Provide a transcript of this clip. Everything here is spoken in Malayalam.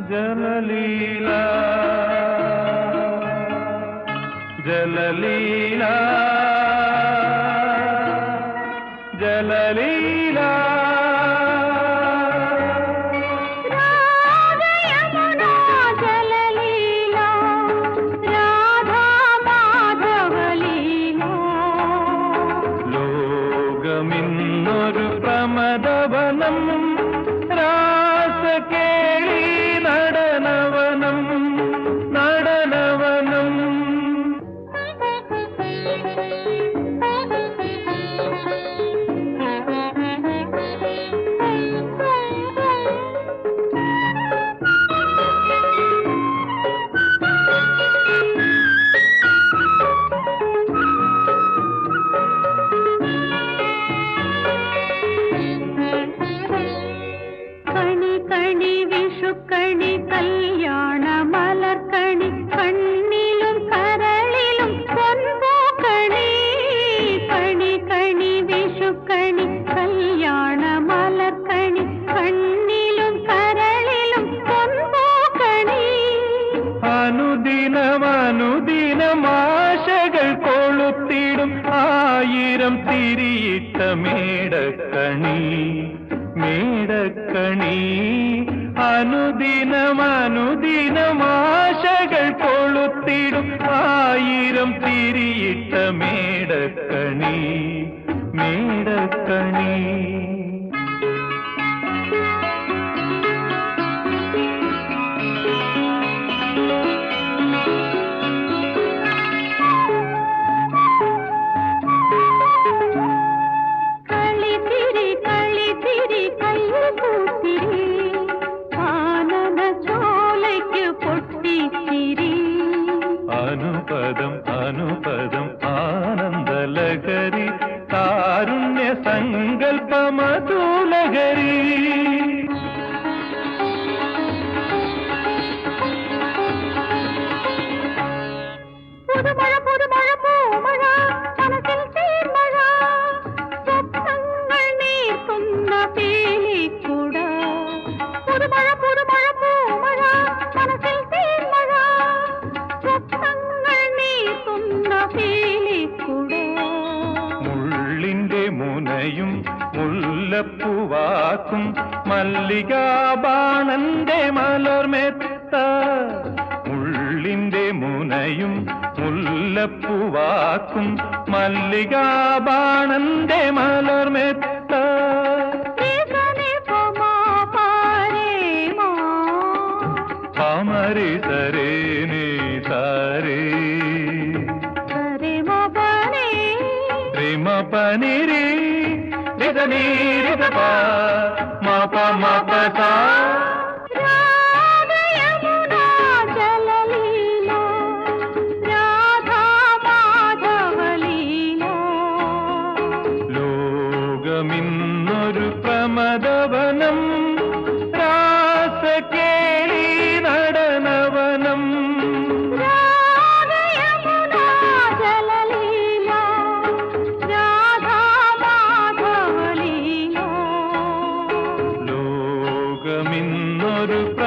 ജലലീലാ ജലലീലാ ജലലീലാ ലോകമിന്നൊരു പ്രമദവനം രാസകേളി നടനവനം നടനവനം കണി വിഷുക്കണി കല്യാണ മലർക്കണി കണ്ണിലും കരളിലും പൊൻപൂക്കണി കണി കണി വിഷുക്കണി കല്യാണ മലർക്കണി കണ്ണിലും കരളിലും പൊൻപൂക്കണി അനുദിനമനുദിനമാശകൾ കൊളുത്തിടും ആയിരം തിരിയിട്ട മേടക്കണി മേടക്കണി അനുദിനമനുദിനമാശകൾ കൊളുത്തിടും ആയിരം തിരിയിട്ട മേടക്കണി മേടക്കണി അനുപദം അനുപദം ആനന്ദലഹരി താരുണ്യ സങ്കൽപ്പമധുലഹരി പുതുമഴ പുതുമഴ പൂമഴ മനസ്സിൽ തേന്മഴ സ്വപ്നങ്ങൾ നീർക്കുന്ന പേലിക്കുട പുതുമഴ പുതുമഴ പൂമഴ മനസ്സിൽ തേന്മഴ സ്വപ്നങ്ങൾ നീർക്കുന്ന പേലിക്കുട മുള്ളിന്റെ മുനയും മുല്ലപ്പൂവാക്കും മല്ലികാബാണന്റെ മലർമെത്ത മുള്ളിന്റെ മുനയും മുല്ലപ്പൂവാക്കും മല്ലികാബാണന്റെ മലർമെത്ത പാമരി സരേ നീ സാരേ രിമ പനിരി രിതനി രിതപ മാപ മാപ സാ ലോകമിന്നൊരു പ്രമദവനം രാസകേളി നടനവനം ലോകമിന്നൊരു